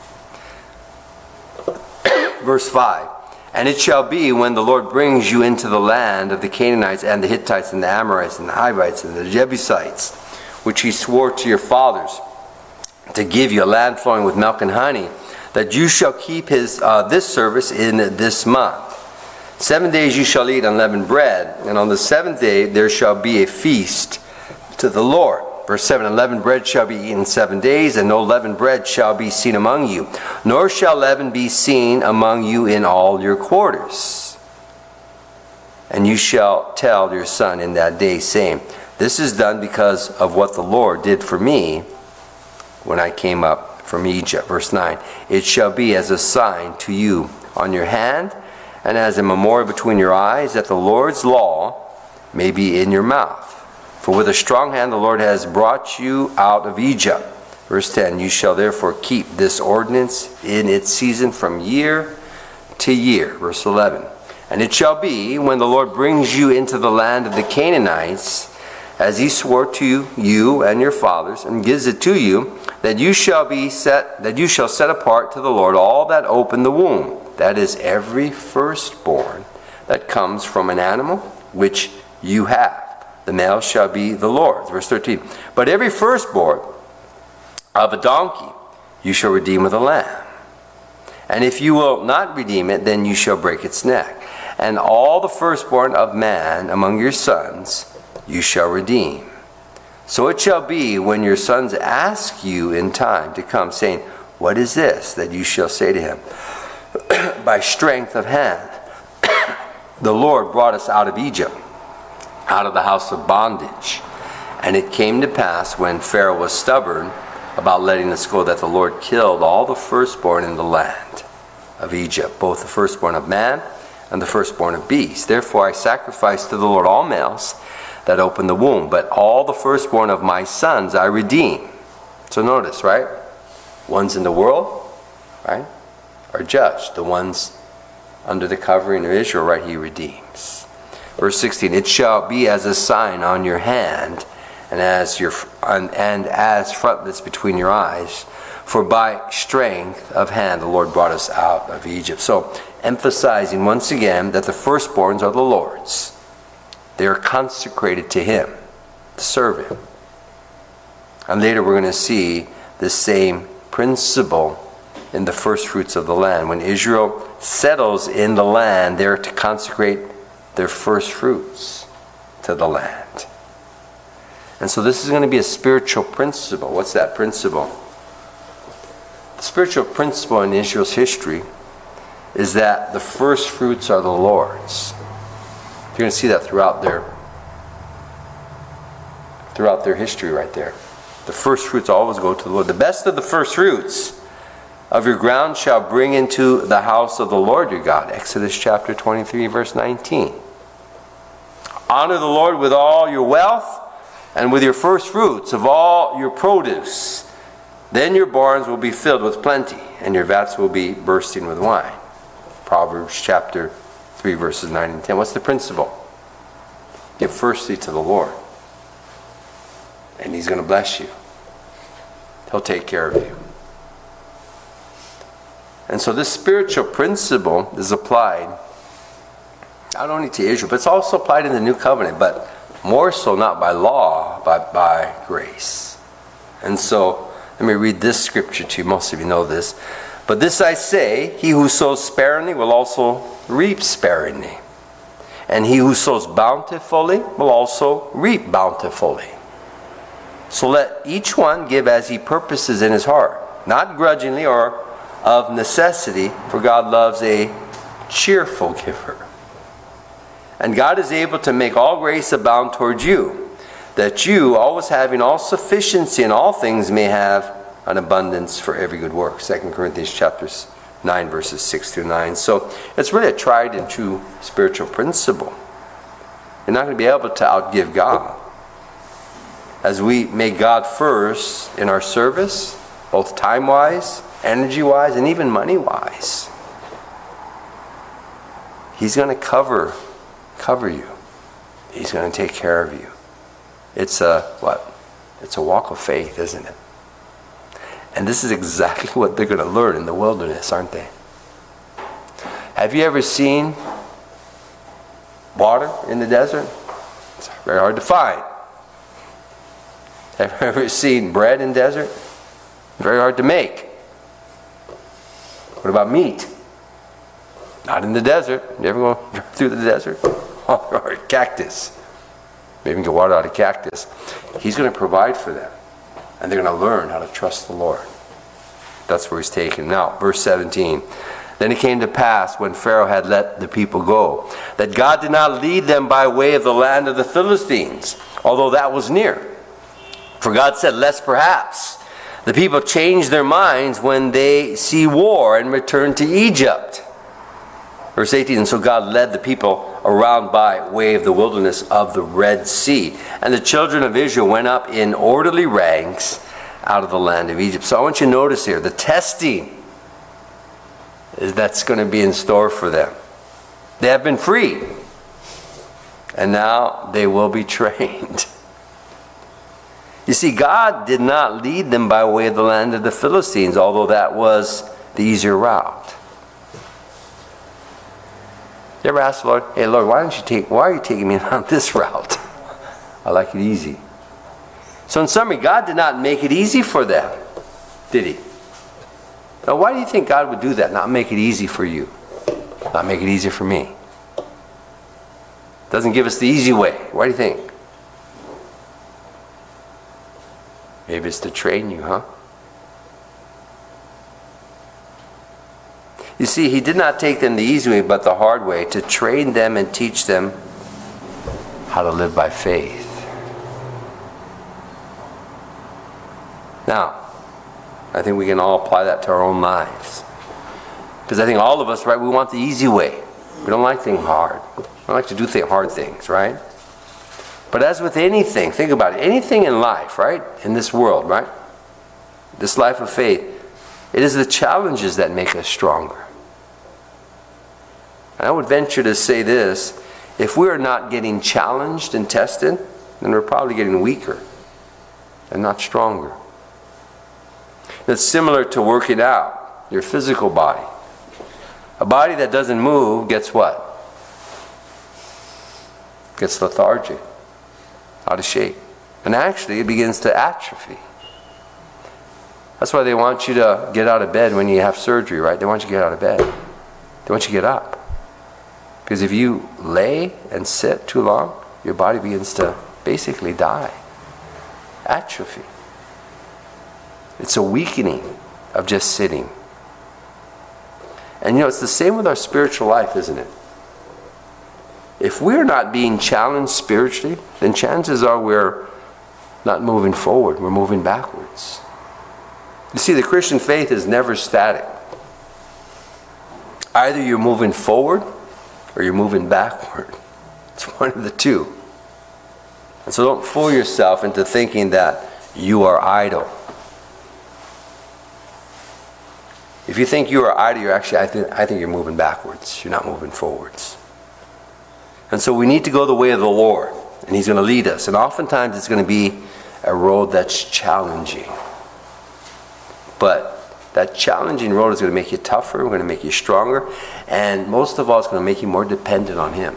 Verse five. And it shall be when the Lord brings you into the land of the Canaanites and the Hittites and the Amorites and the Hivites and the Jebusites, which He swore to your fathers to give you, a land flowing with milk and honey, that you shall keep his uh, this service in this month. Seven days you shall eat unleavened bread, and on the seventh day there shall be a feast to the Lord. Verse seven, unleavened bread shall be eaten seven days, and no leavened bread shall be seen among you, nor shall leaven be seen among you in all your quarters. And you shall tell your son in that day, saying, this is done because of what the Lord did for me when I came up from Egypt. Verse nine, it shall be as a sign to you on your hand, and as a memorial between your eyes, that the Lord's law may be in your mouth. For with a strong hand the Lord has brought you out of Egypt. Verse ten, you shall therefore keep this ordinance in its season from year to year. Verse eleven, and it shall be when the Lord brings you into the land of the Canaanites, as he swore to you and your fathers, and gives it to you, that you shall be set, that you shall set apart to the Lord all that open the womb. That is every firstborn that comes from an animal which you have. The male shall be the Lord's. Verse thirteen. But every firstborn of a donkey you shall redeem with a lamb. And if you will not redeem it, then you shall break its neck. And all the firstborn of man among your sons you shall redeem. So it shall be when your sons ask you in time to come, saying, what is this? That you shall say to him, by strength of hand, the Lord brought us out of Egypt, out of the house of bondage. And it came to pass when Pharaoh was stubborn about letting us go, that the Lord killed all the firstborn in the land of Egypt, both the firstborn of man and the firstborn of beasts. Therefore I sacrifice to the Lord all males that open the womb, but all the firstborn of my sons I redeem. So notice, right? Ones in the world, right, are judged. The ones under the covering of Israel, right, he redeems. Verse sixteen, it shall be as a sign on your hand, and as your and, and as frontlets between your eyes, for by strength of hand the Lord brought us out of Egypt. So emphasizing once again that the firstborns are the Lord's. They are consecrated to him, to serve him. And later we're going to see the same principle in the first fruits of the land. When Israel settles in the land, they're to consecrate their first fruits to the land. And so this is going to be a spiritual principle. What's that principle? The spiritual principle in Israel's history is that the first fruits are the Lord's. You're going to see that throughout their throughout their history right there. The first fruits always go to the Lord. The best of the first fruits of your ground shall bring into the house of the Lord your God. Exodus chapter twenty-three, verse nineteen. Honor the Lord with all your wealth and with your first fruits of all your produce. Then your barns will be filled with plenty, and your vats will be bursting with wine. Proverbs chapter three, verses nine and ten. What's the principle? Give firstly to the Lord, and he's going to bless you. He'll take care of you. And so this spiritual principle is applied not only to Israel, but it's also applied in the New Covenant, but more so not by law, but by grace. And so let me read this scripture to you. Most of you know this. But this I say, he who sows sparingly will also reap sparingly. And he who sows bountifully will also reap bountifully. So let each one give as he purposes in his heart, not grudgingly or of necessity, for God loves a cheerful giver. And God is able to make all grace abound toward you, that you, always having all sufficiency in all things, may have an abundance for every good work. Second Corinthians chapter nine, verses six through nine. So it's really a tried and true spiritual principle. You're not going to be able to outgive God. As we make God first in our service, both time-wise, energy-wise, and even money-wise, he's going to cover cover you. He's going to take care of you. It's a what? It's a walk of faith, isn't it? And this is exactly what they're going to learn in the wilderness, aren't they? Have you ever seen water in the desert? It's very hard to find. Have you ever seen bread in the desert? Very hard to make. What about meat? Not in the desert. You ever go through the desert? Or cactus. Maybe you can get water out of cactus. He's going to provide for them. And they're going to learn how to trust the Lord. That's where he's taken. Now, verse seventeen. Then it came to pass, when Pharaoh had let the people go, that God did not lead them by way of the land of the Philistines, although that was near. For God said, lest perhaps The people change their minds when they see war and return to Egypt. Verse eighteen, and so God led the people around by way of the wilderness of the Red Sea. And the children of Israel went up in orderly ranks out of the land of Egypt. So I want you to notice here, the testing is that's going to be in store for them. They have been freed, and now they will be trained. You see, God did not lead them by way of the land of the Philistines, although that was the easier route. You ever ask the Lord, hey Lord, why don't you take why are you taking me on this route? I like it easy. So in summary, God did not make it easy for them, did he? Now why do you think God would do that? Not make it easy for you. Not make it easy for me. Doesn't give us the easy way. Why do you think? Maybe it's to train you, huh? You see, he did not take them the easy way, but the hard way, to train them and teach them how to live by faith. Now, I think we can all apply that to our own lives. Because I think all of us, right, we want the easy way. We don't like things hard. We don't like to do th- hard things, right? But as with anything, think about it, anything in life, right? In this world, right? This life of faith, it is the challenges that make us stronger. And I would venture to say this, if we are not getting challenged and tested, then we're probably getting weaker and not stronger. It's similar to working out, your physical body. A body that doesn't move gets what? Gets lethargic. Out of shape. And actually it begins to atrophy. That's why they want you to get out of bed when you have surgery, right? They want you to get out of bed. They want you to get up. Because if you lay and sit too long, your body begins to basically die. Atrophy. It's a weakening of just sitting. And you know, it's the same with our spiritual life, isn't it? If we're not being challenged spiritually, then chances are we're not moving forward. We're moving backwards. You see, the Christian faith is never static. Either you're moving forward or you're moving backward. It's one of the two. And so don't fool yourself into thinking that you are idle. If you think you are idle, you're actually, I think, I think you're moving backwards. You're not moving forwards. And so we need to go the way of the Lord. And he's going to lead us. And oftentimes it's going to be a road that's challenging. But that challenging road is going to make you tougher. We're going to make you stronger. And most of all, it's going to make you more dependent on him.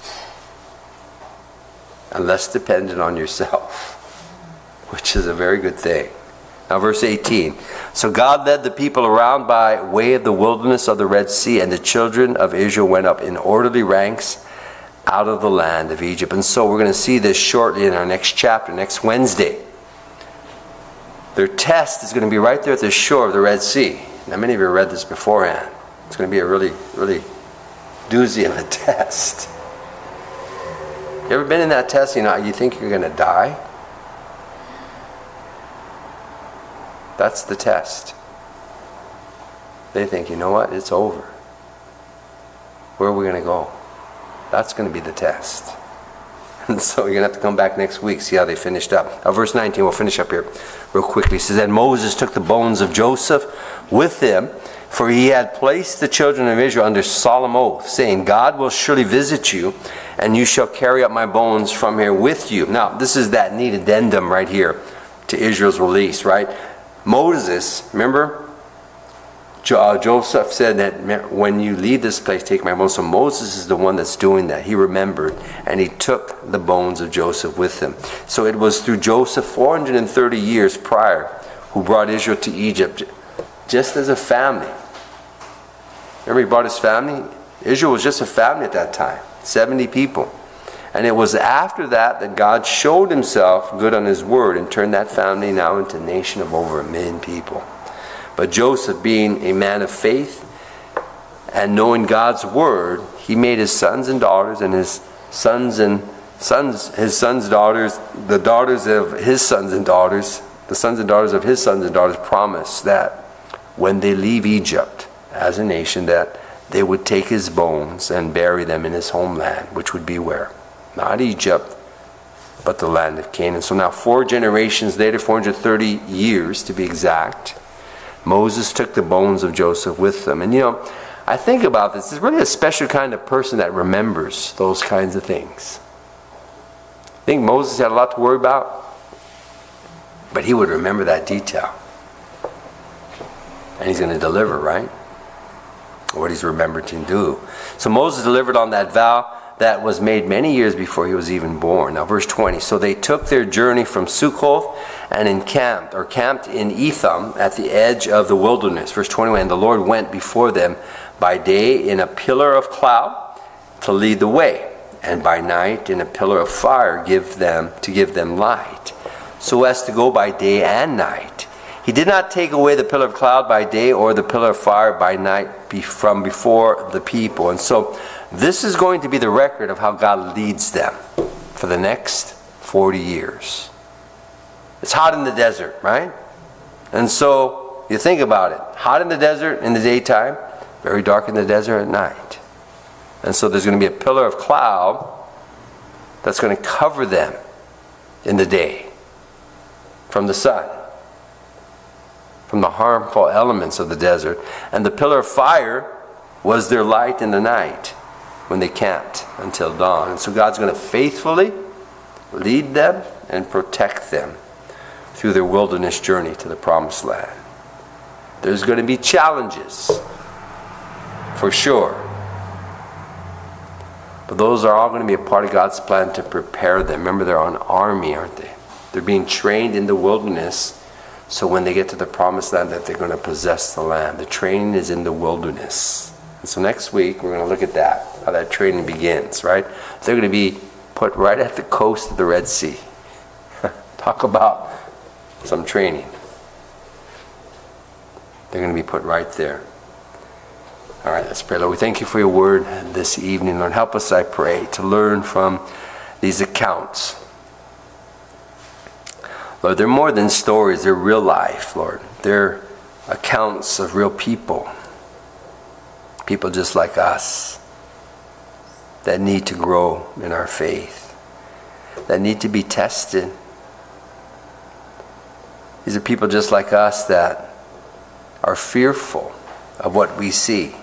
And less dependent on yourself. Which is a very good thing. Now verse eighteen. So God led the people around by way of the wilderness of the Red Sea. And the children of Israel went up in orderly ranks out of the land of Egypt. And so we're going to see this shortly in our next chapter, next Wednesday. Their test is going to be right there at the shore of the Red Sea. Now many of you have read this beforehand. It's going to be a really, really doozy of a test. You ever been in that test, you know, you think you're going to die? That's the test. They think, you know what, it's over. Where are we going to go? That's going to be the test. And so you're going to have to come back next week, see how they finished up. Now, verse nineteen, we'll finish up here real quickly. It says, and Moses took the bones of Joseph with him, for he had placed the children of Israel under solemn oath, saying, God will surely visit you, and you shall carry up my bones from here with you. Now, this is that neat addendum right here to Israel's release, right? Moses, remember? Joseph said that when you leave this place, take my bones. So Moses is the one that's doing that. He remembered, and he took the bones of Joseph with him. So it was through Joseph, four hundred thirty years prior, who brought Israel to Egypt, just as a family. Remember, he brought his family? Israel was just a family at that time, seventy people. And it was after that that God showed himself good on his word and turned that family now into a nation of over a million people. But Joseph, being a man of faith and knowing God's word, he made his sons and daughters and his sons and sons, his sons' daughters, the daughters of his sons and daughters, the sons and daughters of his sons and daughters promised that when they leave Egypt as a nation, that they would take his bones and bury them in his homeland, which would be where? Not Egypt, but the land of Canaan. So now four generations later, four hundred thirty years to be exact, Moses took the bones of Joseph with them. And you know, I think about this, there's really a special kind of person that remembers those kinds of things. I think Moses had a lot to worry about, but he would remember that detail. And he's going to deliver, right? What he's remembered to do. So Moses delivered on that vow that was made many years before he was even born. Now verse twenty, so they took their journey from Sukkoth and encamped, or camped in Etham at the edge of the wilderness. Verse twenty-one, and the Lord went before them by day in a pillar of cloud to lead the way, and by night in a pillar of fire give them to give them light, so as to go by day and night. He did not take away the pillar of cloud by day or the pillar of fire by night be from before the people. And so this is going to be the record of how God leads them for the next forty years. It's hot in the desert, right? And so you think about it. Hot in the desert in the daytime, very dark in the desert at night. And so there's going to be a pillar of cloud that's going to cover them in the day from the sun, from the harmful elements of the desert. And the pillar of fire was their light in the night when they camped until dawn. And so God's going to faithfully lead them and protect them through their wilderness journey to the promised land. There's going to be challenges, for sure. But those are all going to be a part of God's plan to prepare them. Remember, they're an army, aren't they? They're being trained in the wilderness, so when they get to the promised land, that they're going to possess the land. The training is in the wilderness. And so next week, we're going to look at that, how that training begins, right? They're going to be put right at the coast of the Red Sea. Talk about some training. They're going to be put right there. All right, let's pray. Lord, we thank you for your word this evening. Lord, help us, I pray, to learn from these accounts. Lord, they're more than stories. They're real life, Lord. They're accounts of real people. People just like us that need to grow in our faith, that need to be tested. These are people just like us that are fearful of what we see.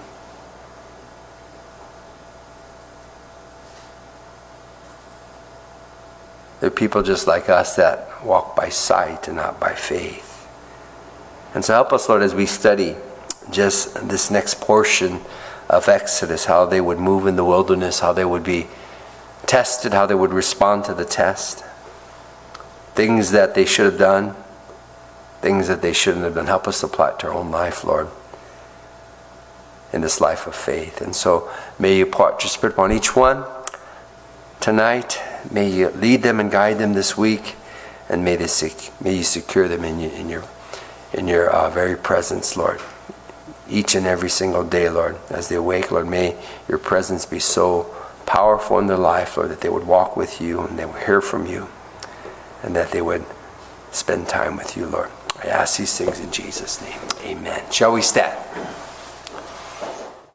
They're people just like us that walk by sight and not by faith. And so help us, Lord, as we study just this next portion of Exodus, how they would move in the wilderness, how they would be tested, how they would respond to the test. Things that they should have done, things that they shouldn't have done. Help us apply it to our own life, Lord, in this life of faith. And so may you part your Spirit upon each one tonight. May you lead them and guide them this week, and may they sec- may you secure them in, you, in your in your uh, very presence, Lord. Each and every single day, Lord, as they awake, Lord, may your presence be so powerful in their life, Lord, that they would walk with you and they would hear from you, and that they would spend time with you, Lord. I ask these things in Jesus' name. Amen. Shall we stand?